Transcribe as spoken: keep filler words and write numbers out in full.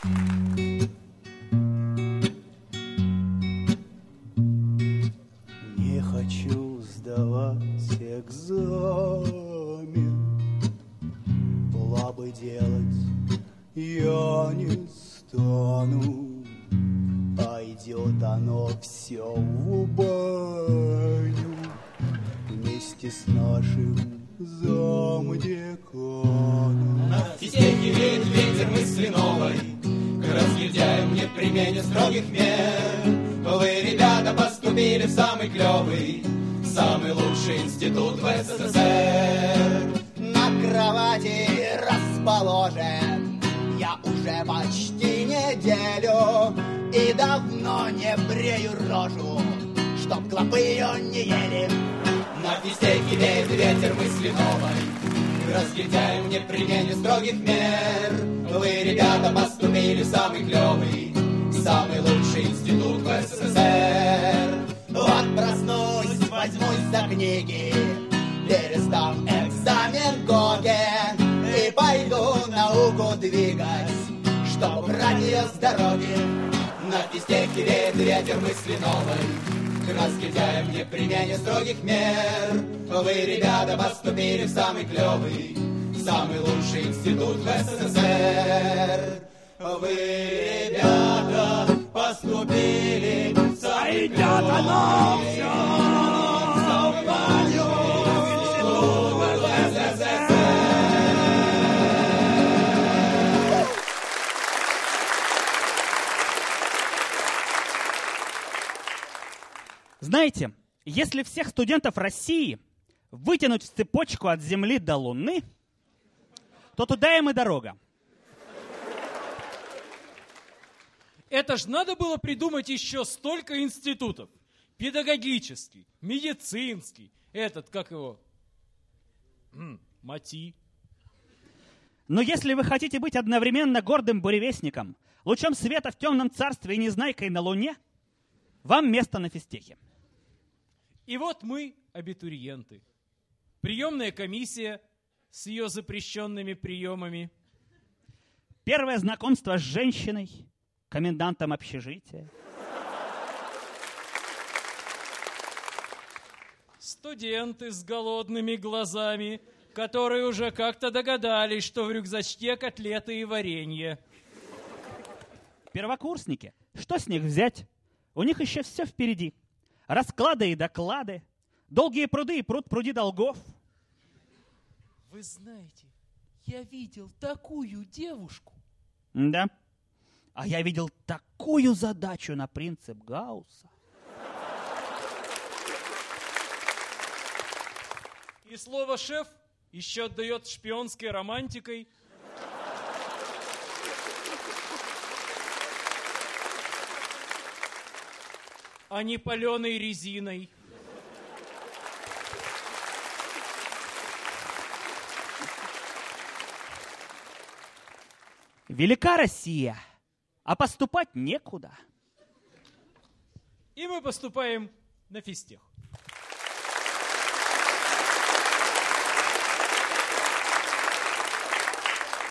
Не хочу сдавать экзамен, лабы делать я не стану, а идет оно все в баню вместе с нашим замдеканом. На физтехе веет ветер мысли новой, к разгильдяям не примене строгих мер. Вы, ребята, поступили в самый клевый, самый лучший институт в СССР. На кровати расположен я уже почти неделю и давно не брею рожу, чтоб клопы ее не ели. На физтехе веет ветер мысли новой, к разгильдяям не примене строгих мер. Вы, ребята, поступили в самый клевый, самый лучший институт в СССР. Вот проснусь, возьмусь за книги, перестав экзамен ГОГе и пойду науку двигать, чтоб брать ее с дороги. На физтехе веет ветер мысли новой, к разгильдяям не примене строгих мер. Вы, ребята, поступили в самый клевый, самый лучший институт в СССР. Вы, ребята, поступили в самый клевый, самый лучший институт в СССР. Знаете, если всех студентов России вытянуть в цепочку от Земли до Луны, то туда им и дорога. Это ж надо было придумать еще столько институтов. Педагогический, медицинский, этот, как его, М, МАТИ. Но если вы хотите быть одновременно гордым буревестником, лучом света в темном царстве и незнайкой на Луне, вам место на физтехе. И вот мы, абитуриенты. Приемная комиссия с ее запрещенными приемами. Первое знакомство с женщиной, комендантом общежития. Студенты с голодными глазами, которые уже как-то догадались, что в рюкзачке котлеты и варенье. Первокурсники, что с них взять? У них еще все впереди. Расклады и доклады, долгие пруды и пруд пруди долгов. Вы знаете, я видел такую девушку. Да. А я видел такую задачу на принцип Гаусса. И слово «шеф» еще отдает шпионской романтикой. А не паленой резиной. Велика Россия, а поступать некуда. И мы поступаем на физтех.